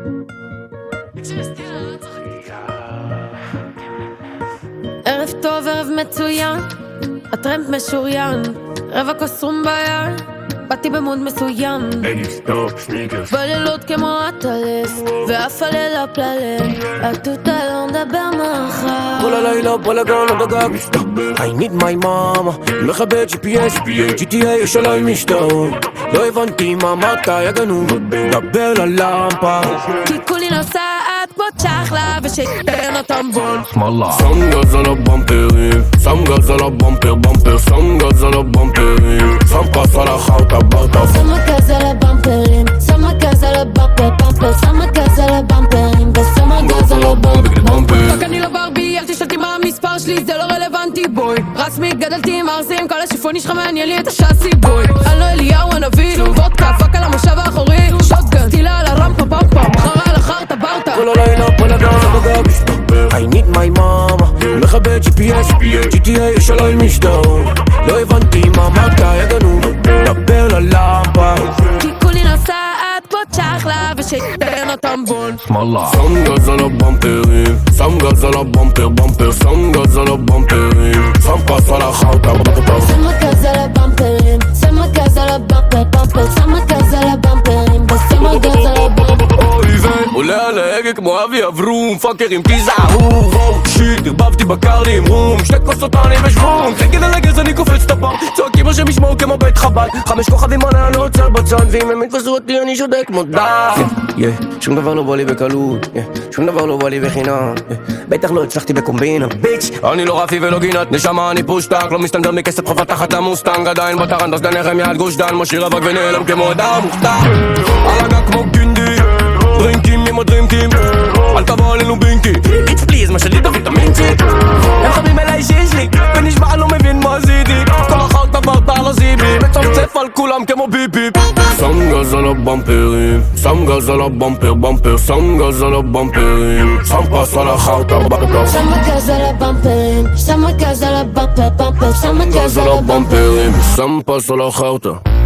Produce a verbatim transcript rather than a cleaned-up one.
ערב טוב, ערב מצוין, הטרמפ משוריין, רבע כוס רום ביד, באתי במוד מסוים, בלילות כמו הטלס, ואף הלילה פללה, התות לא נדבר מחר. כל הלילה בלגן עד הגג I need my mama, מכבד ג'י פי אס, ג'י טי איי יש עליי משטר. לא הבנתי מה אמרת, יא גנוב, דבר ללמפה. כי כולי נוסעת כמו צ'חלה ושקטן הטמבון. שם גז על הבמפרים, שם גז על הבמפר במפר, שם גז על הבמפרים, שם פס על החאוטה ברטה. שמה גז על הבמפרים, שמה גז על הבמפר במפר, שמה גז על הבמפרים ושמה גז על הבמפר במפר. רק אני לא ברבי, אל תשאלתי מה המספר שלי, זה לא רלוונטי בוי. רסמי גדלתי עם ארזים, כל השיפון שלך מעניין לי את השאסי בוי. אני לא אליהו הנביא, וודקה, פאק על המושב האחורי, שוטגן, טילה על הרמפה פמפה, מחרה על החרטה ברטה. כל הלילה בלגן עד הגג I need my mama, מכבד ג'י פי אס, ג'י טי איי יש עליי משטר. לא הבנתי מה אמרת, יא גנוב, דבר ללמפה. כי כולי נוסעת כמו צ'חלה ושקטן הטמבון. שם גז על הבמפרים, שם גז על הבמפר במפר, שם גז על הבמפרים, שם פס על החאוטה ברטה. שמה גז על הבמפרים, שמה גז על הבמפר במפר, שמה גז על הבמפרים ושמה גז על הבמפר. עולה על ההגה כמו אבי אברום, פאקרים תיזהרו, וואו שיט, הרבבתי בקרדים רום, שתי כוסות אני בשבום, תגיד על הגז אני קופץ את הפארק, צועקים השם ישמעו כמו בית חב"ד, חמש כוכבים עונה אני עוצר בצד, ואם הם יתפסו אותי אני שודק כמו דם. שום דבר לא בא לי בקלות, שום דבר לא בא לי בחינם, בטח לא הצלחתי בקומבינה, ביץ' אני לא רפי ולא גינת, נשמה אני פושטק, לא מסתנדר מכסף חובה תחת המוסטנג, עדיין בטרנדס דנחם יד גוש דן, משאיר אבק ונעלם כמו אדם מוכתר, על הגג כמו גינדי, דרינקים עם הדרינקים, אל תבוא עלינו בינקי, איץ פליז מה שלי תביא תמינצי, הם חבים אליי שיש לי, ונשמע אני לא מבין מה עשיתי, כל אחת עברת על הזיבי, מצפצף על כולם כמו ביפי. שם גז על הבמפרים, שם גז על הבמפר במפר, שם גז על הבמפרים, שם פס על החאוטה ברטה. שמה גז על הבמפרים, שמה גז על הבמפר במפר, שמה גז על הבמפרים, שם פס על החאוטה.